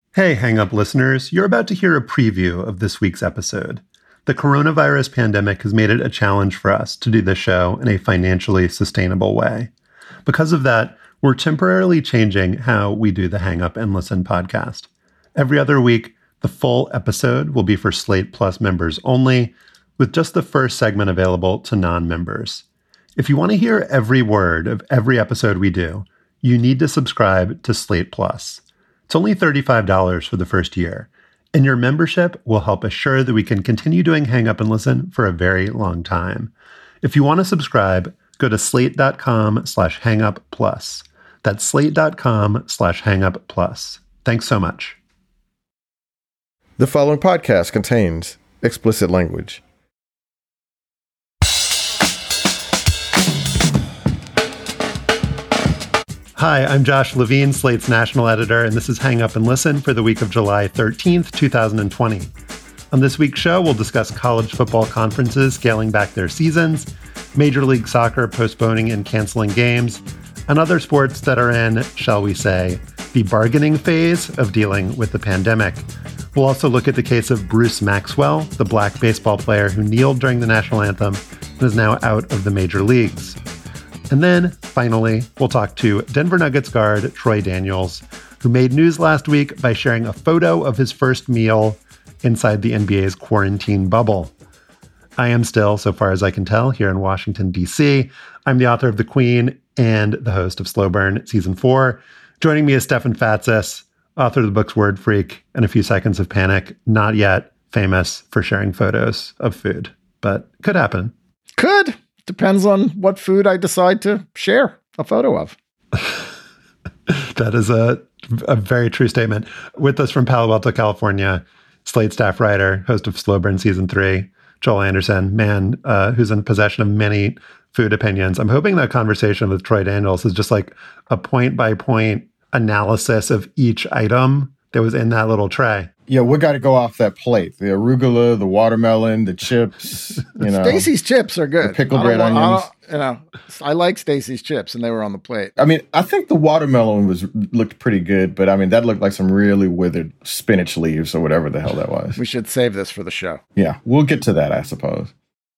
Hey, Hang Up listeners, you're about to hear a preview of this week's episode. The coronavirus pandemic has made it a challenge for us to do this show in a financially sustainable way. Because of that, we're temporarily changing how we do the Hang Up and Listen podcast. Every other week, the full episode will be for Slate Plus members only, with just the first segment available to non-members. If you want to hear every word of every episode we do, you need to subscribe to Slate Plus. It's only $35 for the first year, and your membership will help assure that we can continue doing Hang Up and Listen for a very long time. If you want to subscribe, go to slate.com/hangupplus. That's slate.com/hangupplus. Thanks so much. The following podcast contains explicit language. Hi, I'm Josh Levine, Slate's national editor, and this is Hang Up and Listen for the week of July 13th, 2020. On this week's show, we'll discuss college football conferences scaling back their seasons, Major League Soccer postponing and canceling games, and other sports that are in, shall we say, the bargaining phase of dealing with the pandemic. We'll also look at the case of Bruce Maxwell, the black baseball player who kneeled during the national anthem and is now out of the major leagues. And then, finally, we'll talk to Denver Nuggets guard Troy Daniels, who made news last week by sharing a photo of his first meal inside the NBA's quarantine bubble. I am still, so far as I can tell, here in Washington, D.C. I'm the author of The Queen and the host of Slow Burn Season 4. Joining me is Stefan Fatsis, author of the books Word Freak and A Few Seconds of Panic, not yet famous for sharing photos of food, but could happen. Could. Depends on what food I decide to share a photo of. That is a very true statement. With us from Palo Alto, California, Slate staff writer, host of Slow Burn Season 3, Joel Anderson, man who's in possession of many food opinions. I'm hoping that conversation with Troy Daniels is just like a point-by-point analysis of each item that was in that little tray. Yeah, we got to go off that plate. The arugula, the watermelon, the chips. Stacy's chips are good. The pickled red onions. I like Stacy's chips, and they were on the plate. I mean, I think the watermelon looked pretty good, but I mean, that looked like some really withered spinach leaves or whatever the hell that was. We should save this for the show. Yeah, we'll get to that, I suppose.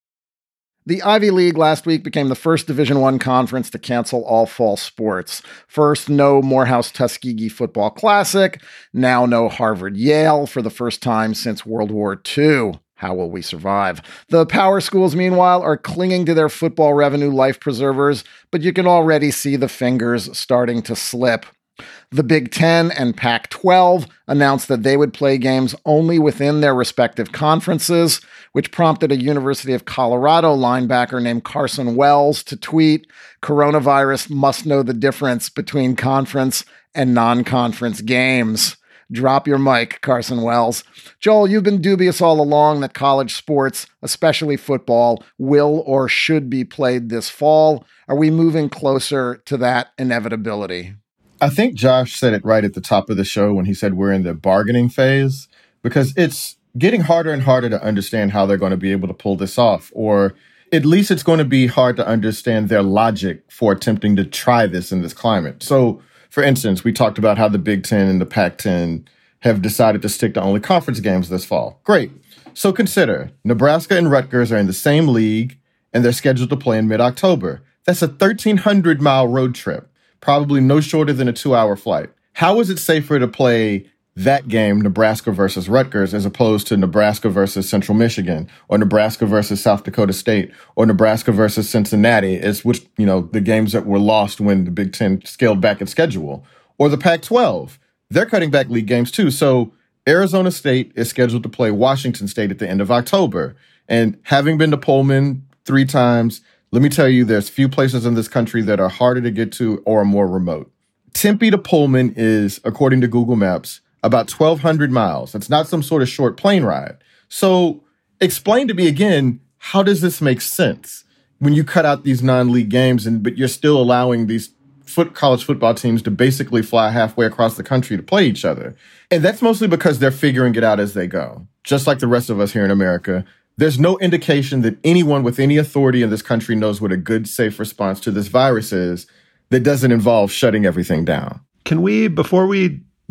The Ivy League last week became the first Division I conference to cancel all fall sports. First, no Morehouse-Tuskegee Football Classic. Now no Harvard-Yale for the first time since World War II. How will we survive? The power schools, meanwhile, are clinging to their football revenue life preservers, but you can already see the fingers starting to slip. The Big Ten and Pac-12 announced that they would play games only within their respective conferences, which prompted a University of Colorado linebacker named Carson Wells to tweet, "Coronavirus must know the difference between conference and non-conference games." Drop your mic, Carson Wells. Joel, you've been dubious all along that college sports, especially football, will or should be played this fall. Are we moving closer to that inevitability? I think Josh said it right at the top of the show when he said we're in the bargaining phase, because it's getting harder and harder to understand how they're going to be able to pull this off, or at least it's going to be hard to understand their logic for attempting to try this in this climate. So, for instance, we talked about how the Big Ten and the Pac-10 have decided to stick to only conference games this fall. Great. So consider Nebraska and Rutgers are in the same league, and they're scheduled to play in mid-October. That's a 1,300-mile road trip. Probably no shorter than a 2-hour flight. How is it safer to play that game, Nebraska versus Rutgers, as opposed to Nebraska versus Central Michigan, or Nebraska versus South Dakota State, or Nebraska versus Cincinnati, the games that were lost when the Big Ten scaled back its schedule, or the Pac-12? They're cutting back league games too. So Arizona State is scheduled to play Washington State at the end of October. And having been to Pullman 3 times, let me tell you, there's few places in this country that are harder to get to or more remote. Tempe to Pullman is, according to Google Maps, about 1,200 miles. It's not some sort of short plane ride. So explain to me again, how does this make sense when you cut out these non-league games, but you're still allowing these college football teams to basically fly halfway across the country to play each other? And that's mostly because they're figuring it out as they go, just like the rest of us here in America. There's no indication that anyone with any authority in this country knows what a good, safe response to this virus is that doesn't involve shutting everything down. Can we, before we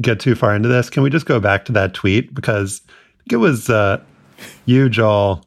get too far into this, can we just go back to that tweet? Because it was you, Joel,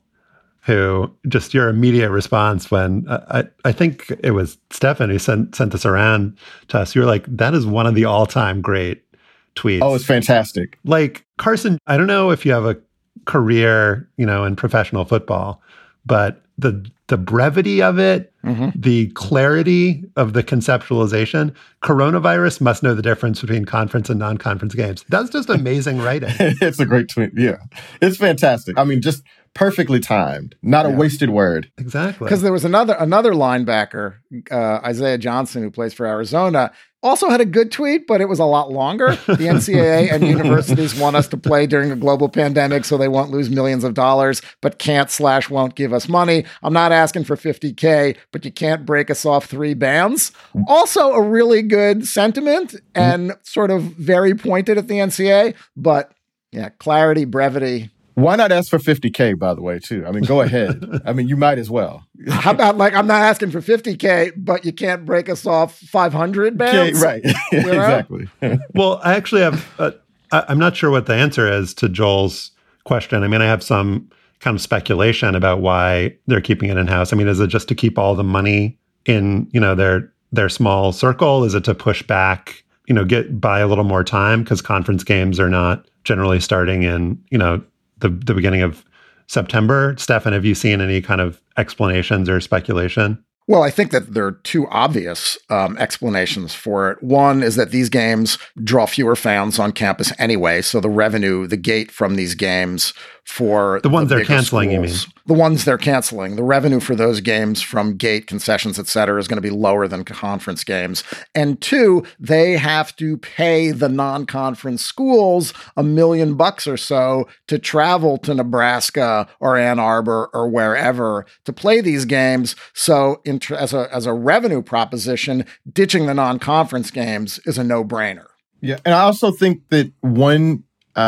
who just your immediate response when I think it was Stefan who sent this around to us. You were like, that is one of the all-time great tweets. Oh, it's fantastic. Like, Carson, I don't know if you have a career, in professional football, but the brevity of it, the clarity of the conceptualization, coronavirus must know the difference between conference and non-conference games. That's just amazing writing. It's a great tweet. Yeah, it's fantastic. I mean, just perfectly timed, not a wasted word. Exactly. Because there was another linebacker, Isaiah Johnson, who plays for Arizona, also had a good tweet, but it was a lot longer. The NCAA and universities want us to play during a global pandemic so they won't lose millions of dollars, but can't/won't give us money. I'm not asking for $50K, but you can't break us off 3 bands. Also a really good sentiment and sort of very pointed at the NCAA, but yeah, clarity, brevity. Why not ask for $50K, by the way, too? I mean, go ahead. I mean, you might as well. How about, like, I'm not asking for $50K, but you can't break us off 500 bands? Okay, right. Exactly. Well, I actually have, I'm not sure what the answer is to Joel's question. I mean, I have some kind of speculation about why they're keeping it in-house. I mean, is it just to keep all the money in, their small circle? Is it to push back, buy a little more time? Because conference games are not generally starting in, the beginning of September. Stefan, have you seen any kind of explanations or speculation? Well, I think that there are 2 obvious explanations for it. One is that these games draw fewer fans on campus anyway, so the revenue, the gate from these games for the ones they're canceling, schools, you mean? The ones they're canceling, the revenue for those games from gate, concessions, et cetera, is going to be lower than conference games. And 2, they have to pay the non-conference schools $1 million or so to travel to Nebraska or Ann Arbor or wherever to play these games. So as a revenue proposition, ditching the non-conference games is a no-brainer. Yeah, and I also think that one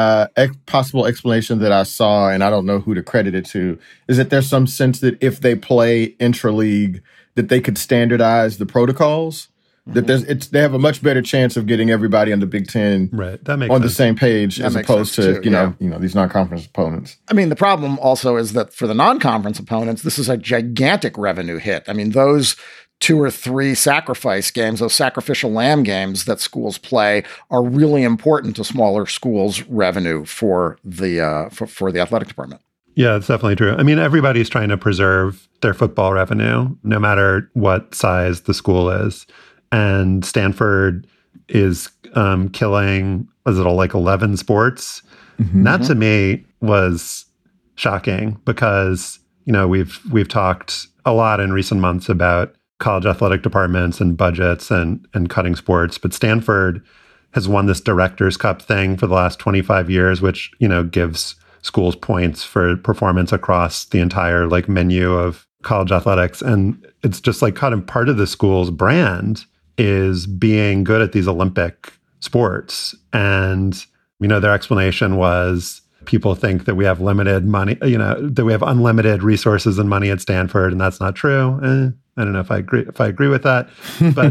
possible explanation that I saw, and I don't know who to credit it to, is that there's some sense that if they play intra-league, that they could standardize the protocols. That they have a much better chance of getting everybody in the Big Ten that makes on sense. the same page as opposed to these non-conference opponents. I mean, the problem also is that for the non-conference opponents, this is a gigantic revenue hit. I mean, those 2 or 3 sacrifice games, those sacrificial lamb games that schools play, are really important to smaller schools' revenue for the for the athletic department. Yeah, it's definitely true. I mean, everybody's trying to preserve their football revenue, no matter what size the school is. And Stanford is killing, was it 11 sports? Mm-hmm. That to me was shocking because, we've talked a lot in recent months about college athletic departments and budgets and cutting sports. But Stanford has won this Directors Cup thing for the last 25 years, which, gives schools points for performance across the entire menu of college athletics. And it's just kind of part of the school's brand is being good at these Olympic sports. And, their explanation was people think that we have limited money, that we have unlimited resources and money at Stanford, and that's not true. I don't know if I agree with that. But,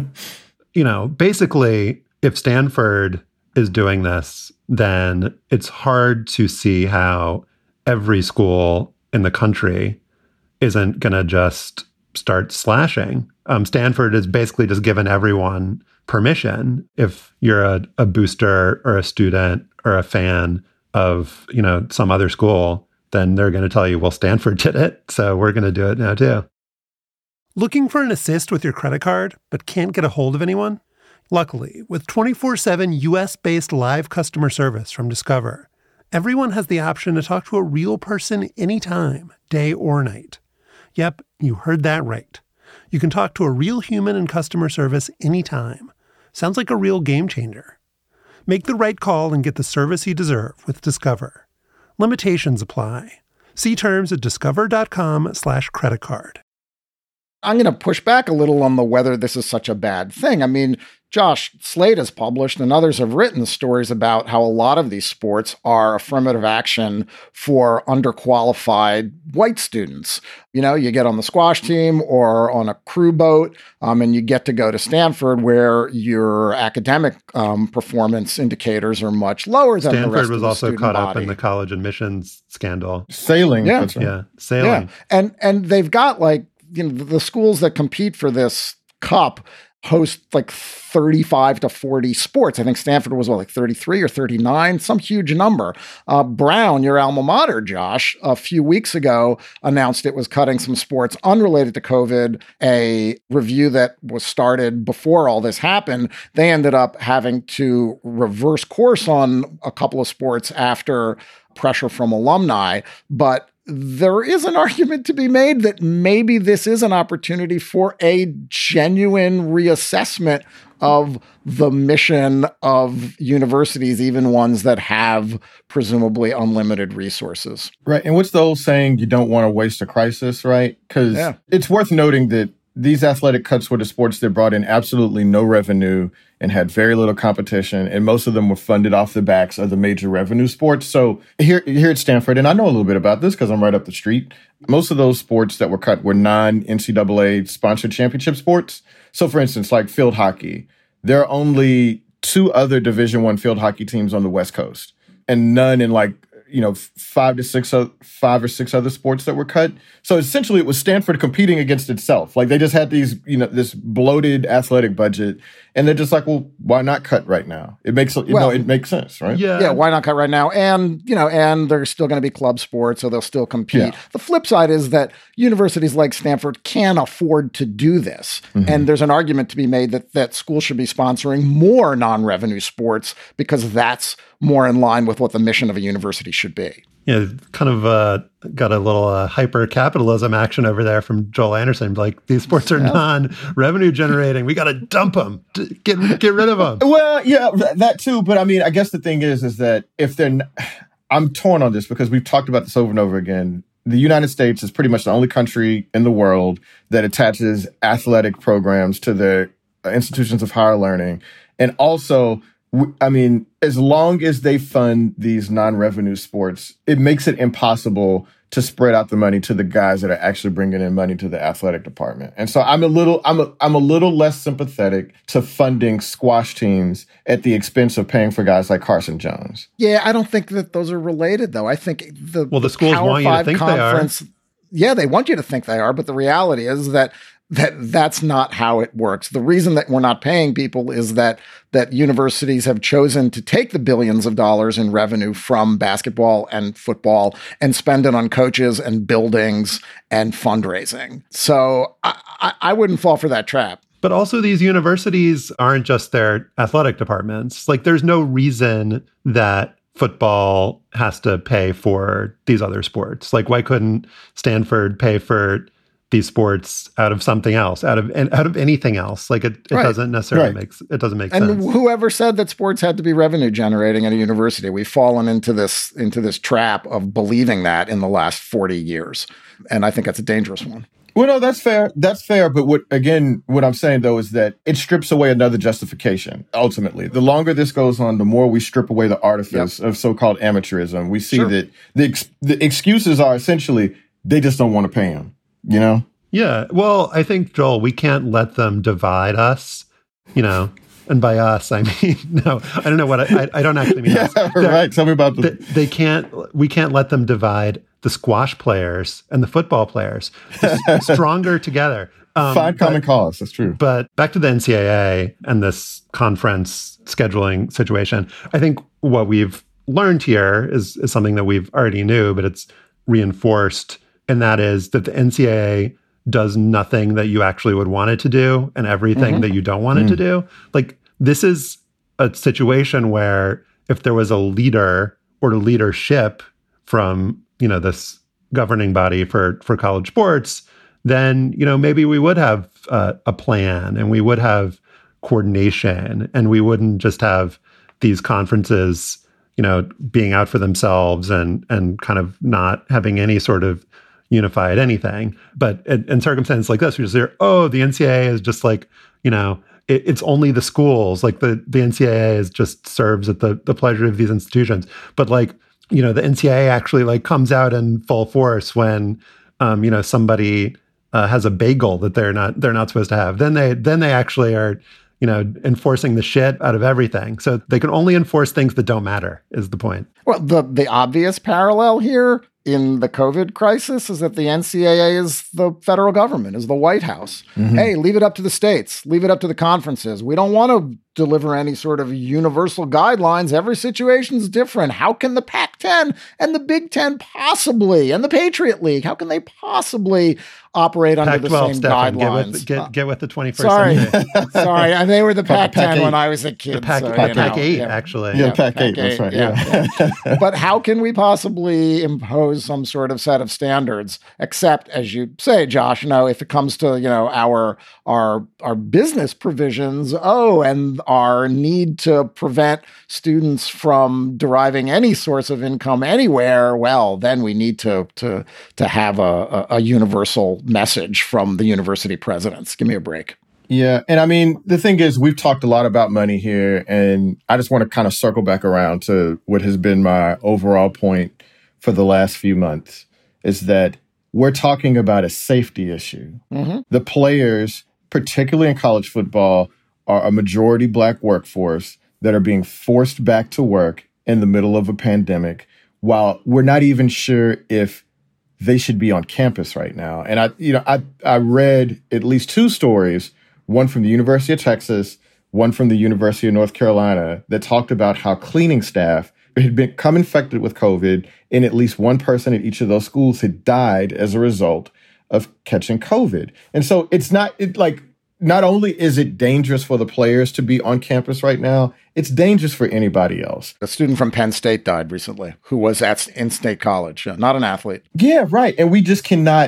basically, if Stanford is doing this, then it's hard to see how every school in the country isn't going to just start slashing. Stanford has basically just given everyone permission. If you're a booster or a student or a fan of, some other school, then they're going to tell you, well, Stanford did it, so we're going to do it now too. Looking for an assist with your credit card, but can't get a hold of anyone? Luckily, with 24/7 US-based live customer service from Discover, everyone has the option to talk to a real person anytime, day or night. Yep, you heard that right. You can talk to a real human in customer service anytime. Sounds like a real game changer. Make the right call and get the service you deserve with Discover. Limitations apply. See terms at discover.com/creditcard. I'm going to push back a little on the whether this is such a bad thing. I mean, Josh, Slate has published and others have written stories about how a lot of these sports are affirmative action for underqualified white students. You know, you get on the squash team or on a crew boat, and you get to go to Stanford where your academic performance indicators are much lower than the rest of the Stanford was also caught up body. in the college admissions scandal. Sailing. Yeah. That's right. Yeah, sailing. Yeah. And they've got like, you know, the schools that compete for this cup host like 35 to 40 sports. I think Stanford was like 33 or 39, some huge number. Brown, your alma mater, Josh, a few weeks ago announced it was cutting some sports unrelated to COVID, a review that was started before all this happened. They ended up having to reverse course on a couple of sports after pressure from alumni, but there is an argument to be made that maybe this is an opportunity for a genuine reassessment of the mission of universities, even ones that have presumably unlimited resources. Right. And what's the old saying? You don't want to waste a crisis, right? Because it's worth noting that these athletic cuts were the sports that brought in absolutely no revenue and had very little competition, and most of them were funded off the backs of the major revenue sports. So here at Stanford, and I know a little bit about this because I'm right up the street, most of those sports that were cut were non-NCAA sponsored championship sports. So for instance, like field hockey, there are only 2 other Division I field hockey teams on the West Coast, and none in like, you know, 5 or 6 other sports that were cut. So essentially it was Stanford competing against itself. Like they just had these, you know, this bloated athletic budget, and they're just like, well, why not cut right now? It makes, it makes sense, right? Yeah, why not cut right now? And, you know, and there's still going to be club sports, so they'll still compete. Yeah. The flip side is that universities like Stanford can afford to do this. Mm-hmm. And there's an argument to be made that schools should be sponsoring more non-revenue sports because that's more in line with what the mission of a university should be. Yeah, kind of got a little hyper-capitalism action over there from Joel Anderson. Like, these sports are non-revenue generating. We got to dump them. Get rid of them. Well, yeah, that too. But I mean, I guess the thing is that if they're... I'm torn on this because we've talked about this over and over again. The United States is pretty much the only country in the world that attaches athletic programs to the institutions of higher learning. And also... I mean, as long as they fund these non-revenue sports, it makes it impossible to spread out the money to the guys that are actually bringing in money to the athletic department. And so I'm a little less sympathetic to funding squash teams at the expense of paying for guys like Carson Jones. Yeah, I don't think that those are related, though. I think the schools want you to think they are. Yeah, they want you to think they are, but the reality is that's not how it works. The reason that we're not paying people is that universities have chosen to take the billions of dollars in revenue from basketball and football and spend it on coaches and buildings and fundraising. So I wouldn't fall for that trap. But also these universities aren't just their athletic departments. Like there's no reason that football has to pay for these other sports. Like why couldn't Stanford pay for these sports out of something else, out of anything else? Like it doesn't necessarily make sense. And whoever said that sports had to be revenue generating at a university, we've fallen into this trap of believing that in the last 40 years. And I think that's a dangerous one. Well, no, that's fair. That's fair. But what I'm saying, though, is that it strips away another justification. Ultimately, the longer this goes on, the more we strip away the artifice of so-called amateurism. We see that the excuses are essentially they just don't want to pay them. You know? Yeah. Well, I think, Joel, we can't let them divide us, you know, and by us, I mean, no, I don't know what I don't actually mean. Yeah, right. Tell me about we can't let them divide the squash players and the football players. Stronger together. Find common cause. That's true. But back to the NCAA and this conference scheduling situation, I think what we've learned here is something that we've already knew, but it's reinforced. And that is that the NCAA does nothing that you actually would want it to do and everything that you don't want it to do. Like, this is a situation where if there was a leader or a leadership from, you know, this governing body for college sports, then, you know, maybe we would have a plan and we would have coordination and we wouldn't just have these conferences, you know, being out for themselves and kind of not having any sort of unified anything. But in circumstances like this, we just hear, oh, the NCAA is just like, you know, it's only the schools. Like the NCAA is just serves at the pleasure of these institutions. But like, the NCAA actually like comes out in full force when, somebody has a bagel that they're not supposed to have. Then they actually are, enforcing the shit out of everything. So they can only enforce things that don't matter is the point. Well, the obvious parallel here in the COVID crisis is that the NCAA is the federal government, is the White House. Mm-hmm. Hey, leave it up to the states, leave it up to the conferences. We don't want to deliver any sort of universal guidelines. Every situation is different. How can the Pac-10 and the Big Ten possibly, and the Patriot League, how can they possibly operate under the same guidelines? Get with the 21st century. Sorry. They were the Pac-10 when I was a kid. The Pac-8, actually. Yeah, Pac-8, that's right. Yeah. But how can we possibly impose some sort of set of standards, except, as you say, Josh, if it comes to, our business provisions, and our need to prevent students from deriving any source of income anywhere, well, then we need to have a universal message from the university presidents. Give me a break. Yeah. And I mean, the thing is, we've talked a lot about money here, and I just want to kind of circle back around to what has been my overall point for the last few months, is that we're talking about a safety issue. Mm-hmm. The players, particularly in college football, are a majority Black workforce that are being forced back to work in the middle of a pandemic, while we're not even sure if they should be on campus right now. And I read at least two stories, one from the University of Texas, one from the University of North Carolina, that talked about how cleaning staff had become infected with COVID, and at least one person at each of those schools had died as a result of catching COVID. And so not only is it dangerous for the players to be on campus right now, it's dangerous for anybody else. A student from Penn State died recently who was at in-state college, not an athlete. Yeah, right. And we just cannot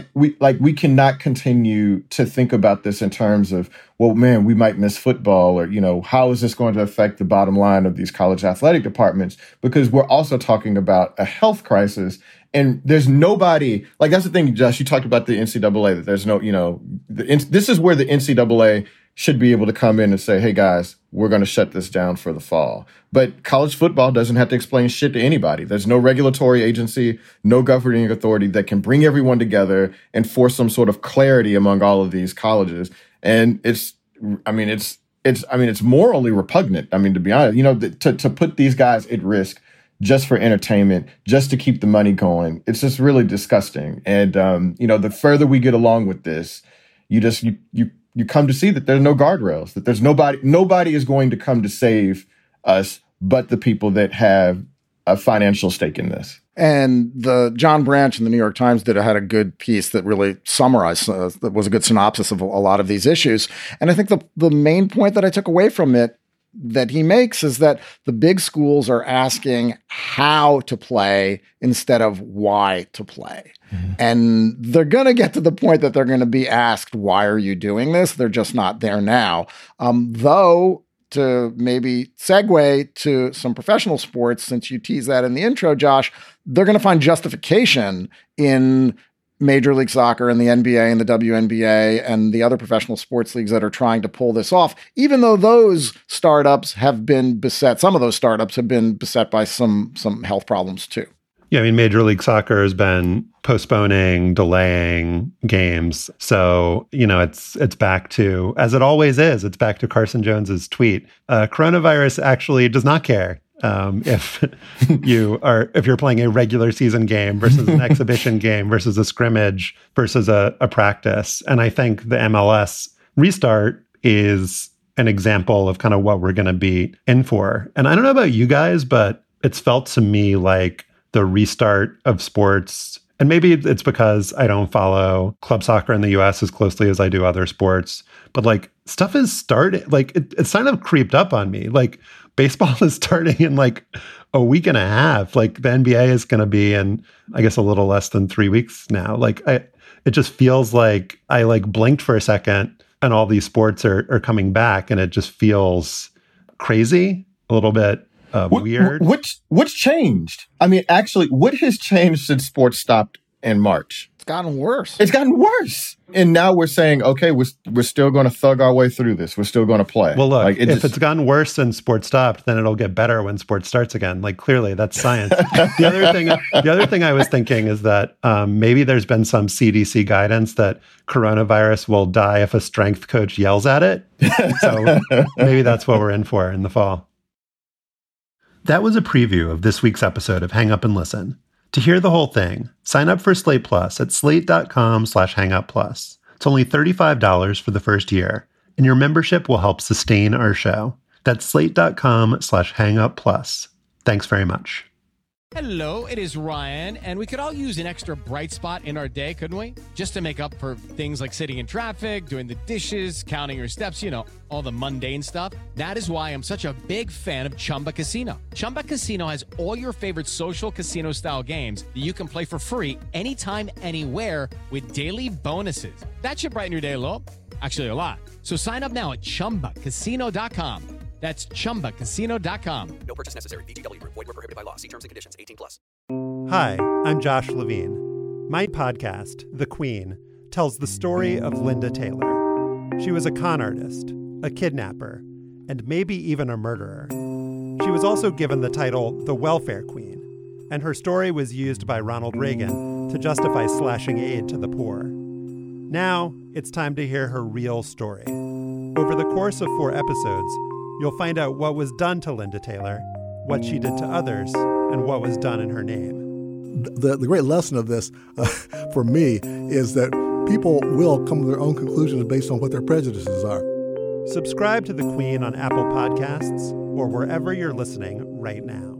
continue to think about this in terms of, well, man, we might miss football, or, how is this going to affect the bottom line of these college athletic departments? Because we're also talking about a health crisis. And there's nobody, that's the thing, Josh, you talked about the NCAA, that there's no, this is where the NCAA should be able to come in and say, hey, guys, we're going to shut this down for the fall. But college football doesn't have to explain shit to anybody. There's no regulatory agency, no governing authority that can bring everyone together and force some sort of clarity among all of these colleges. And it's morally repugnant. I mean, to be honest, to put these guys at risk just for entertainment, just to keep the money going. It's just really disgusting. And, the further we get along with this, you come to see that there's no guardrails, that there's nobody is going to come to save us but the people that have a financial stake in this. And the John Branch in the New York Times had a good piece that really summarized, that was a good synopsis of a lot of these issues. And I think the main point that I took away from it that he makes is that the big schools are asking how to play instead of why to play. Mm-hmm. And they're going to get to the point that they're going to be asked, why are you doing this? They're just not there now. Though, to maybe segue to some professional sports, since you teased that in the intro, Josh, they're going to find justification in Major League Soccer and the NBA and the WNBA and the other professional sports leagues that are trying to pull this off, even though those startups have been beset. Some of those startups have been beset by some health problems too. Yeah, I mean, Major League Soccer has been postponing, delaying games. So, it's back to, as it always is, it's back to Carson Jones's tweet. Coronavirus actually does not care. If you're playing a regular season game versus an exhibition game versus a scrimmage versus a practice. And I think the MLS restart is an example of kind of what we're going to be in for. And I don't know about you guys, but it's felt to me like the restart of sports, and maybe it's because I don't follow club soccer in the US as closely as I do other sports, but stuff is starting, it's kind of creeped up on me. Baseball is starting in a week and a half. The NBA is going to be in, I guess, a little less than 3 weeks now. It just feels like I blinked for a second and all these sports are coming back, and it just feels crazy, a little bit weird. What's changed? I mean, actually, what has changed since sports stopped in March? gotten worse. It's gotten worse. And now we're saying, okay, we're still going to thug our way through this. We're still going to play. Well, look, if it's gotten worse since sports stopped, then it'll get better when sports starts again. Like, clearly, that's science. The other thing I was thinking is that maybe there's been some CDC guidance that coronavirus will die if a strength coach yells at it. So maybe that's what we're in for in the fall. That was a preview of this week's episode of Hang Up and Listen. To hear the whole thing, sign up for Slate Plus at slate.com/hangupplus. It's only $35 for the first year, and your membership will help sustain our show. That's slate.com/hangupplus. Thanks very much. Hello, it is Ryan, and we could all use an extra bright spot in our day, couldn't we? Just to make up for things like sitting in traffic, doing the dishes, counting your steps, you know, all the mundane stuff. That is why I'm such a big fan of Chumba Casino. Chumba Casino has all your favorite social casino-style games that you can play for free anytime, anywhere with daily bonuses. That should brighten your day a little. Actually, a lot. So sign up now at ChumbaCasino.com. That's ChumbaCasino.com. No purchase necessary. VGW Group. Void where prohibited by law. See terms and conditions. 18+. Hi, I'm Josh Levine. My podcast, The Queen, tells the story of Linda Taylor. She was a con artist, a kidnapper, and maybe even a murderer. She was also given the title the Welfare Queen, and her story was used by Ronald Reagan to justify slashing aid to the poor. Now, it's time to hear her real story. Over the course of 4 episodes, you'll find out what was done to Linda Taylor, what she did to others, and what was done in her name. The great lesson of this, for me, is that people will come to their own conclusions based on what their prejudices are. Subscribe to The Queen on Apple Podcasts or wherever you're listening right now.